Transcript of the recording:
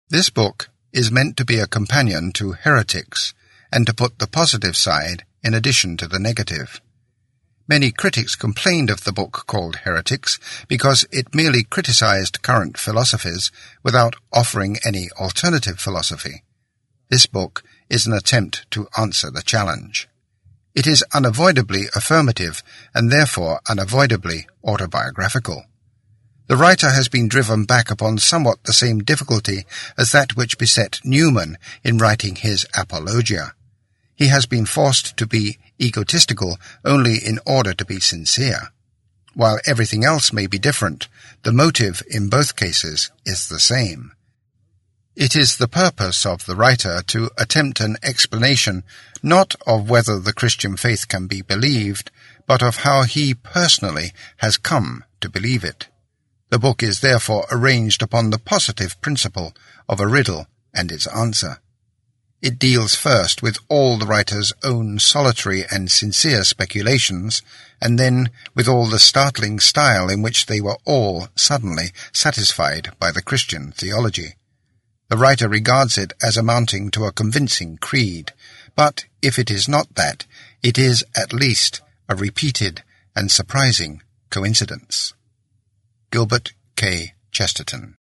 This book is meant to be a companion to Heretics and to put the positive side in addition to the negative. Many critics complained of the book called Heretics because it merely criticized current philosophies without offering any alternative philosophy. This book is an attempt to answer the challenge. It is unavoidably affirmative and therefore unavoidably autobiographical. The writer has been driven back upon somewhat the same difficulty as that which beset Newman in writing his Apologia. He has been forced to be egotistical only in order to be sincere. While everything else may be different, the motive in both cases is the same. It is the purpose of the writer to attempt an explanation not of whether the Christian faith can be believed, but of how he personally has come to believe it. The book is therefore arranged upon the positive principle of a riddle and its answer. It deals first with all the writer's own solitary and sincere speculations, and then with all the startling style in which they were all suddenly satisfied by the Christian theology. The writer regards it as amounting to a convincing creed, but if it is not that, it is at least a repeated and surprising coincidence. Gilbert K. Chesterton.